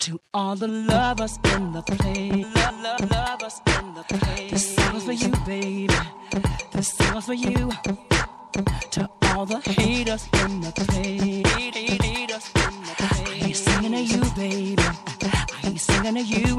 To all the lovers in the place, lovers in the place. This song is for you, baby. This song is for you. To all the haters in the place, haters in the place. I ain't singing to you, baby. I ain't singing to you.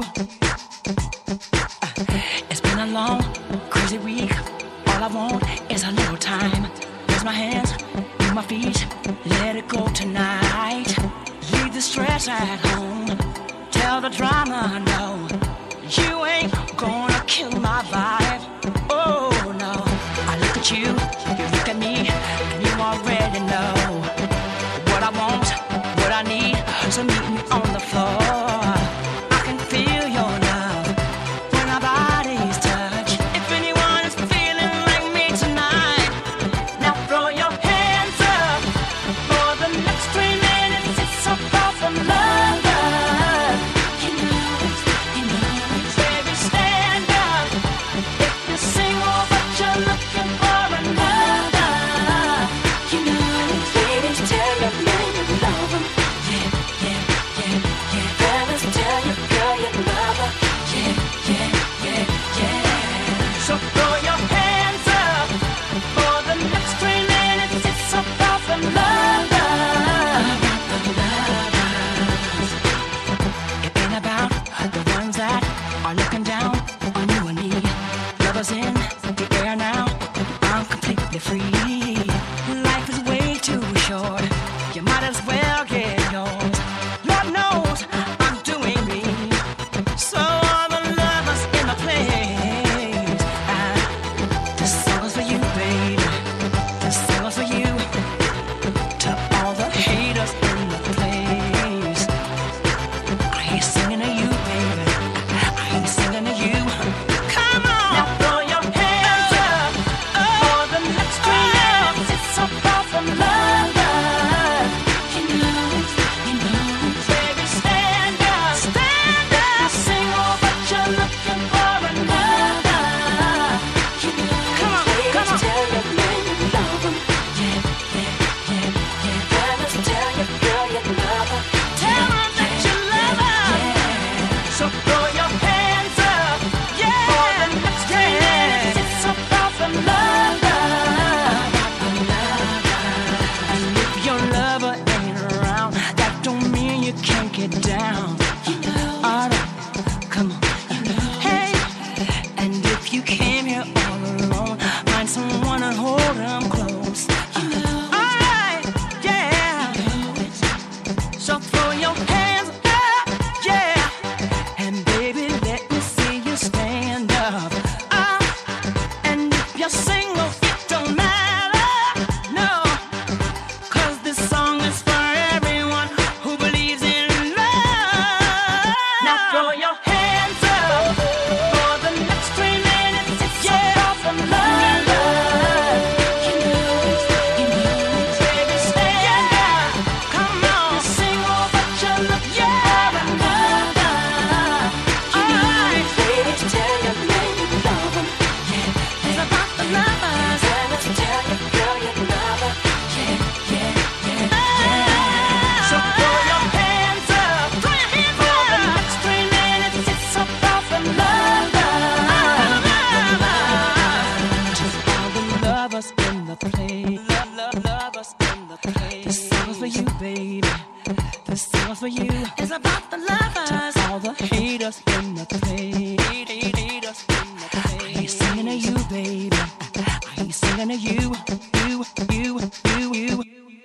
It's been a long, crazy week. All I want is a little time. Use my hands, move my feet. Let it go tonight. Leave the stress at home. Tell the drama no. You ain't gonna kill my vibe. Oh no. I look at you, you look at me, and you already know what I want, what I need. So meet me on the floor. I can feel your love when our bodies touch. If anyone is feeling like me tonight, now throw your hands up. For the next 3 minutes, it's about the love. You know it, you know it. Baby, stand up. If you're single but you're looking for another, you know it. Ladies, tell your man you love him. Yeah, yeah, yeah, yeah. Fellas, tell your girl you love her. Yeah, yeah, yeah, yeah. So throw your hands up. For the next 3 minutes, it's about the love. About the lovers. It ain't about the ones that are looking down on you and me. Lovers in the air now. I'm completely free. Life is way too short. You might as well get yours. Lord knows I'm doing me. So all the lovers in the place. This song is for you, baby. This song is for you. To all the haters in the place. I ain't singing to you, baby. I ain't singing to you. Come on, now throw your hands up. For the next 3 minutes, it's about the love. You know it, you know it. Baby, stand up, stand up. You're single, but you're looking for another. You know, come on, come on. Tell your man you love him. Yeah, yeah, yeah, yeah. Fellas, tell your girl you love her. Tell her that you love her. So throw your hands up. Yeah. For the next 3 minutes, it's about the love. And if your lover ain't around, that don't mean you can't get down. All right, come on. Hey, and if you came here all alone, find someone and hold them close. All right, yeah. So throw your hands up, yeah. And baby, let me see you stand up. And if you're single, it don't matter, no. 'Cause this song is for everyone who believes in love. Now throw your hands up. For the next 3 minutes, it's about the love. You know it, you know it. Baby, stand up. Come on. You're single, but you're looking for another. All right. Ladies, tell your man you love him. Yeah, it's about the lovers. Fellas, tell your girl you love her. Yeah, yeah, yeah, yeah. So throw your hands up. Throw your hands up. For the next 3 minutes, it's about the love. To all the lovers in the place, lovers in the place. This song is for you, baby. This song is for you. It's about the lovers. To all the haters in the place, haters in the place. I ain't singing to you, baby. I ain't singing to you, you.